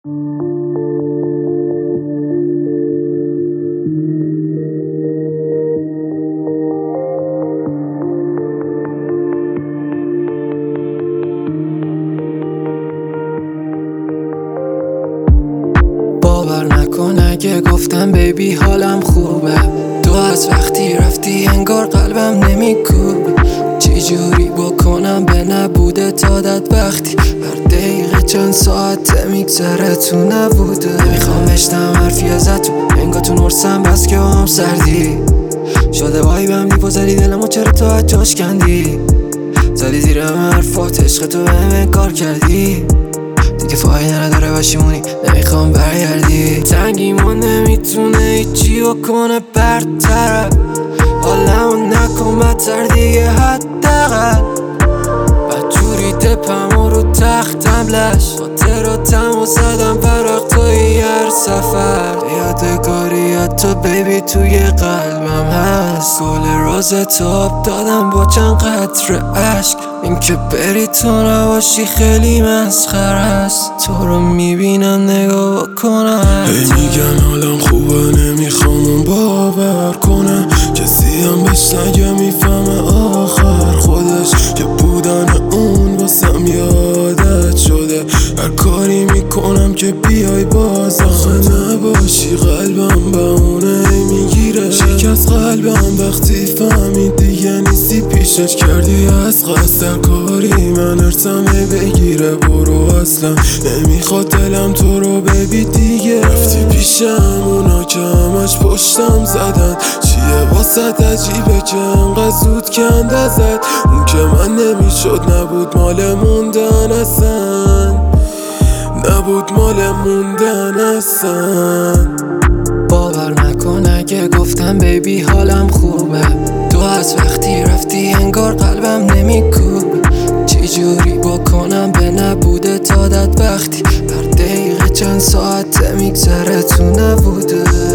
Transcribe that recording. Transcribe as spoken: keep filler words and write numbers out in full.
باور نکن اگه گفتم بیبی حالم خوبه، تو از وقتی رفتی انگار قلبم نمیکوبه. چی جوری بکنم به نبوده تادت وقتی هر دقیقه چند ساعت میگذره تو نبوده. نمیخوام بشنم حرفی ازتون، انگار تو نرسم بس که هم سردی شده وایبم دیپوزدی دلمو چرا تو از جاش کندی، زدی زیر همه حرفات عشق تو بهم کار کردی. دیگه فایده نداره بشیمونی، نمیخوام برگردی. تنگیمون نمیتونه هیچی بکنه برطرف، حالمو نکن بدتر دیگه حداقل. بدجوری دپم رو تختم لش، خاطراتمو زدم ورق توی هر سفر. یادگاری حتی بیبی توی قلبم هست، گل روز تاب دادم با چند قطره عشق. این که بری تو نباشی خیلی مسخره است، تو رو میبینم نگاه بکنم. هی میگن حالم خوبه نمیخوام اون باور کنه، کسی هم بهش نگه میفهمه آخر خودش که بودن اون واسم یادت شده. هر کاری میکنم که بیای باز آخه نباشی، قلبم به اونه میگیره شکست قلبم وقتی فهمید دیگه نیستی. پیشش کردی از قصد کاری من ارسم بگیره، برو اصلا نمیخواد دلم تو رو ببی دیگه. رفتی پیشم اونا که همش پشتم زدن، چیه واسه عجیبه که انقدر زود کند ازت. اون که من نمیشد نبود مال موندن اصلا، نبود مال موندن اصلا. باور نکن اگه گفتم بیبی حالم خوبه، تو از وقتی رفتی انگار قلبم نمیکوبه. چی جوری بکنم به نبوده تادت وقتی هر دقیقه چند ساعت میگذره تو نبوده.